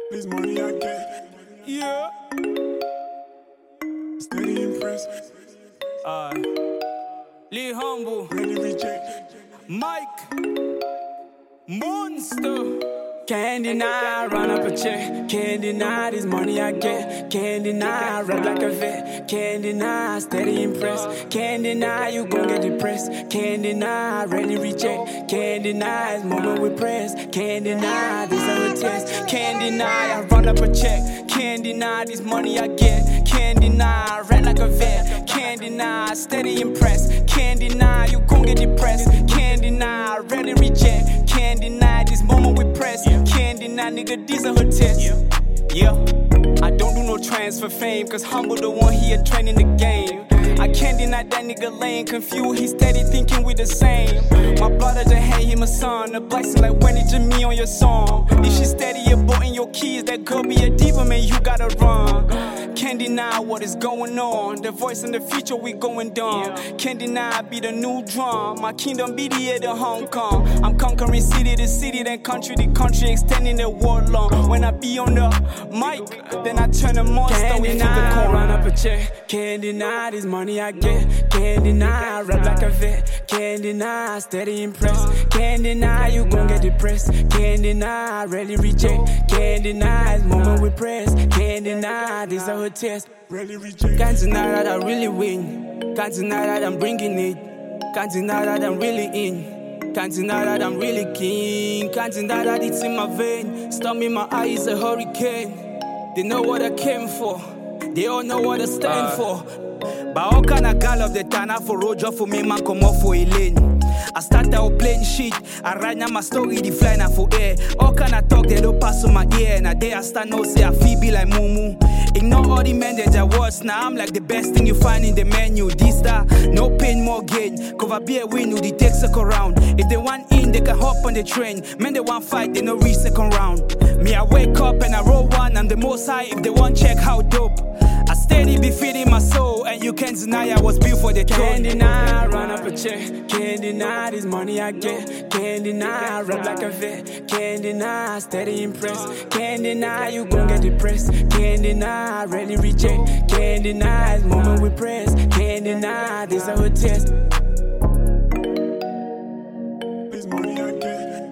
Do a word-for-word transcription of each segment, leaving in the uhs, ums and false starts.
This money I get, Yeah. steady impressed, Uh, Lee Humble, ready reject. Mike, Monster. Can't deny, run up a check. Can't deny this money I get. Can't deny, rap like a vet. Can't deny, steady impressed. Can't deny, you gon' get depressed. Can't deny, ready reject. Can't deny, it's moment we press. Can't deny, this our test. Can't deny, I run up a check. Can't deny this money I get. Can't deny, rap like a vet. Can't deny, steady impressed. Can't deny, you gon' get depressed. Can't deny, ready reject. Can't deny this moment we press. Can't deny, nigga, these are her tests. Yeah, I don't do no transfer fame, cause Humble the one he a train in the game. I can't deny that nigga lane confused, he steady thinking we the same. My brother just hand him a son, a blessing like when it's me on your song. If she steady aborting your kids, that girl be a diva, man, you gotta run. Can't deny what is going on, the voice in the future we going dumb. Can't deny I be the new drum, my kingdom be the head of Hong Kong. I'm conquering city to city, then country to country, extending the war long. When I be on the mic, then I turn a monster. Can't deny, run up a check. Can't deny this money I get. Can't deny, I rap like a vet. Can't deny, steady impressed. Can't deny, you gon' get depressed. Can't deny, really reject. Can't deny, it's moment we press. Can't deny, this our test. Ready reject. Can't deny that I really win. Can't deny that I'm bringing it. Can't deny that I'm really in. Can't deny that I'm really king. Can't deny that it's in my vein. Storm in my eyes, a hurricane. They know what I came for. They all know what I stand uh. for. But how can I call up the Tana for road job for me, man, come off for a lane? I start out playing shit, I write now my story, the fly now for air. How can I talk, they don't pass on my ear. And a day I start now say I feel be like Mumu. Ignore all the men that I watch, now I'm like the best thing you find in the menu. This that, no pain, more gain. Cover be a win, who the take second round. If they want in, they can hop on the train. Men they want fight, they no reach second round. Me I wake up and I roll one, I'm the most high. If they want check how dope, I steady be feeding my soul, and you can't deny I was built for the throne. Can't deny, run up a check. Can't deny this money I get. Can't deny, I rap like a vet. Can't deny, steady impressed. Can't deny, you gon' get depressed. Can't deny, ready reject. Can't deny, it's moment we press. Can't deny, this our test. This money I get,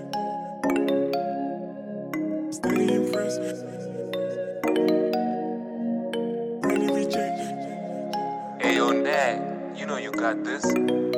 steady impressed. Hey, yo, Nat, you know you got this.